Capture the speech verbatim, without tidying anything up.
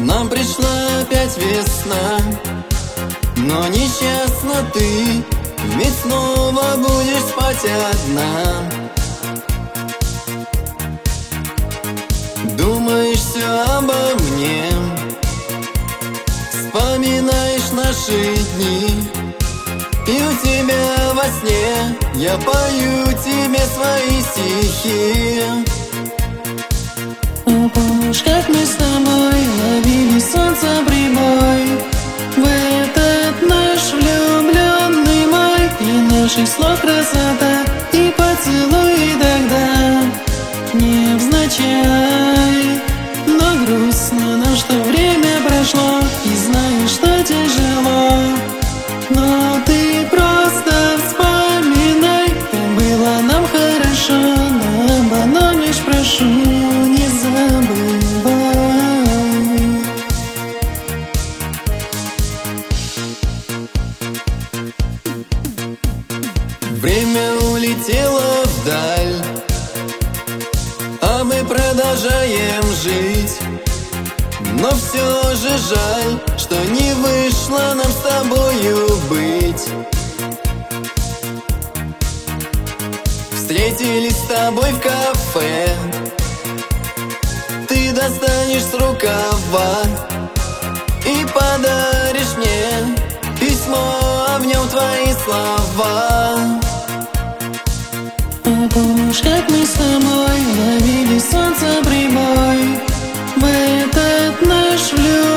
нам пришла опять весна, но несчастна ты, ведь снова будешь спать одна. Думаешь все обо мне, вспоминаешь наши дни, и у тебя во сне я пою тебе свои стихи. О, помнишь, как мы с тобой ловили солнце прибой в этот наш влюбленный май, и наших слов красота, и поцелуй тогда невзначай. Но грустно, но что время прошло, и знаю, что тяжело, но ты просто вспоминай, как было нам хорошо, но об одном лишь прошу, не забывай. Время улетело вдаль, а мы продолжаем жить. Но все же жаль, что не вышло нам с тобою быть. Встретились с тобой в кафе, ты достанешь с рукава и подаришь мне письмо, а в нем твои слова. А помнишь, как мы с тобой ловили солнце прибой в этот наш влюбленный